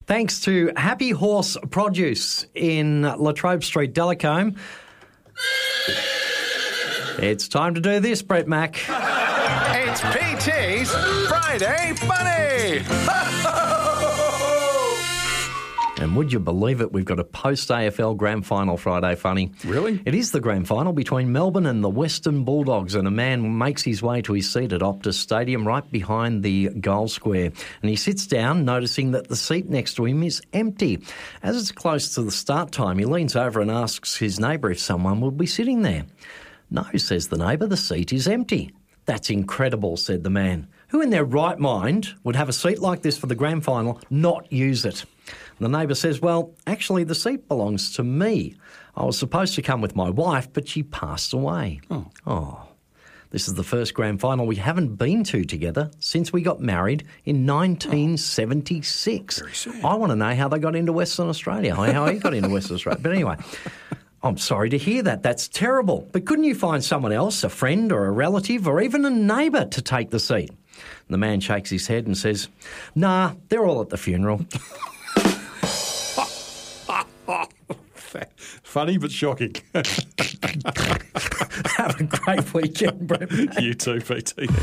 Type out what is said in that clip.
Thanks to Happy Horse Produce in La Trobe Street, Delacombe. It's time to do this, Brett Mack. It's PT's Friday Funny! And would you believe it, we've got a post-AFL Grand Final Friday Funny. Really? It is the Grand Final between Melbourne and the Western Bulldogs, and a man makes his way to his seat at Optus Stadium right behind the goal square. And he sits down, noticing that the seat next to him is empty. As it's close to the start time, he leans over and asks his neighbour if someone will be sitting there. No, says the neighbour, the seat is empty. That's incredible, said the man. Who in their right mind would have a seat like this for the Grand Final, not use it? The neighbour says, well, actually the seat belongs to me. I was supposed to come with my wife, but she passed away. Oh. This is the first Grand Final we haven't been to together since we got married in 1976. Very sad. I want to know how they got into Western Australia, how he got into Western Australia. But anyway, I'm sorry to hear that. That's terrible. But couldn't you find someone else, a friend or a relative or even a neighbour to take the seat? The man shakes his head and says, nah, they're all at the funeral. Funny but shocking. Have a great weekend, Brett. You too, PT.